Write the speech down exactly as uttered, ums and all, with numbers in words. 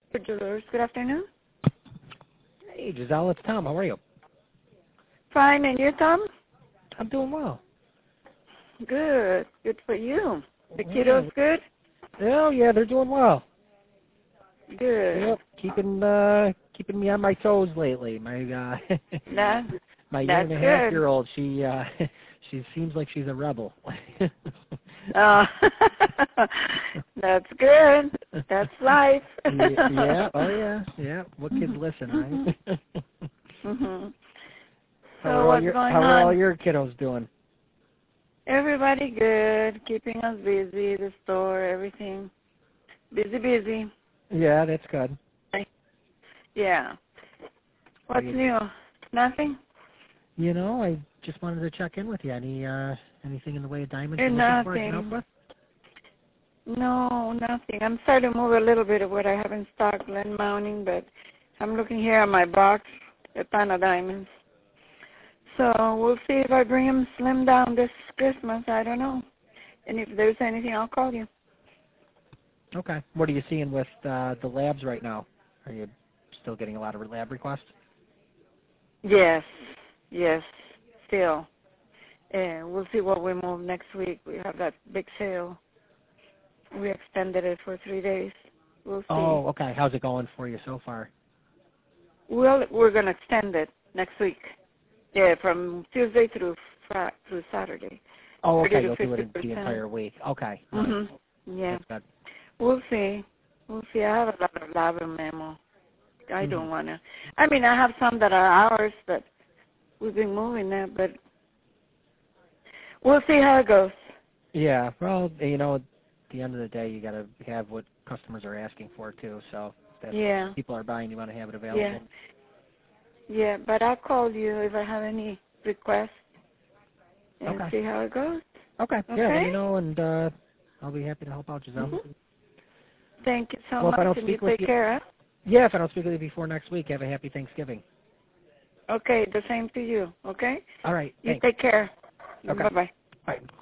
Jewelers. Good afternoon. Hey, Giselle, it's Tom. How are you? Fine, and you, Tom? I'm doing well. Good. Good for you. The Yeah. kiddos good? Oh, yeah, they're doing well. Good. Yep, keeping uh, keeping me on my toes lately. My uh, That, my year that's and a half good. year old, she uh, she seems like she's a rebel. Oh, that's good. That's life. yeah, yeah, oh yeah, yeah. What kids listen, right? hmm How So are all what's your going How are all on? your kiddos doing? Everybody good. Keeping us busy. The store, everything. Busy, busy. Yeah, that's good. Yeah. What's You, new? Nothing? you know, I just wanted to check in with you. Any uh, anything in the way of diamonds you're looking for I can help Nothing. with? No, nothing. I'm starting to move a little bit of what I have in stock, Glen Mounting, but I'm looking here on my box, a ton of diamonds. So we'll see if I bring them slim down this Christmas. I don't know. And if there's anything, I'll call you. Okay. What are you seeing with uh, the labs right now? Are you still getting a lot of lab requests? Yes, yes, still. And we'll see what we move next week. We have that big sale. We extended it for three days. We'll see. Oh, okay. How's it going for you so far? Well, we're going to extend it next week. Yeah, from Tuesday through Friday, through Saturday. Oh, okay. thirty You'll to do it fifty in the percent. entire week. Okay. Nice. Mm-hmm. Yeah. That's We'll see. We'll see. I have a lot of lava memo. I good. don't Mm-hmm. want to. I mean, I have some that are ours, but we've been moving that, but we'll see how it goes. Yeah. Well, you know, at the end of the day, you got to have what customers are asking for too. So if Yeah. people are buying, you want to have it available. Yeah. Yeah, but I'll call you if I have any requests and Okay. see how it goes. Okay. Okay? Yeah. Let me know, and uh, I'll be happy to help out, Giselle. Mm-hmm. Thank you so Well, if I much, don't and you speak with take you, care, huh? yeah, if I don't speak with you before next week, have a happy Thanksgiving. Okay, the same to you, okay? All right. You Thanks. take care. Okay. Bye-bye. Bye.